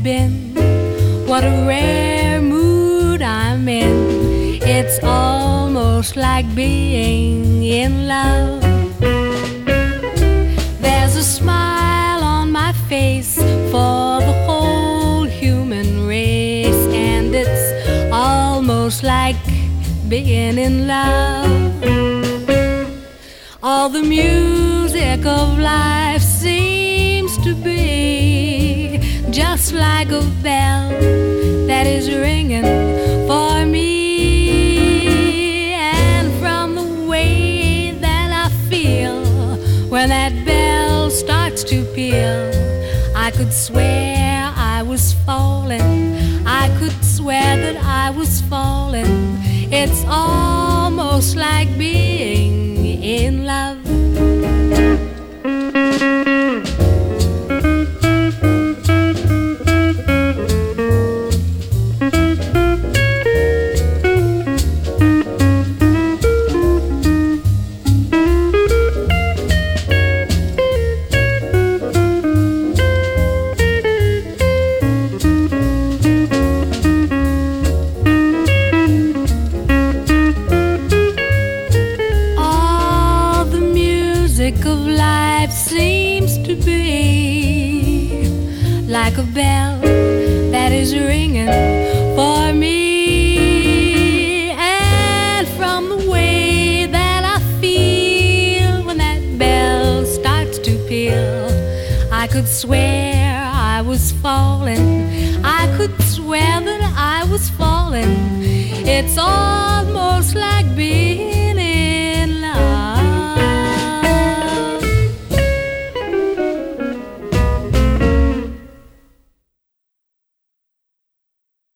been. What a rare mood I'm in. It's almost like being in love. There's a smile on my face for the whole human race, and it's almost like being in love. All the music of life seems to be just like a bell that is ringing for me. And from the way that I feel when that bell starts to peal, I could swear I was falling. I could swear that I was falling. It's almost like being in love. Of life seems to be like a bell that is ringing for me. And from the way that I feel when that bell starts to peal, I could swear I was falling. I could swear that I was falling. It's almost like being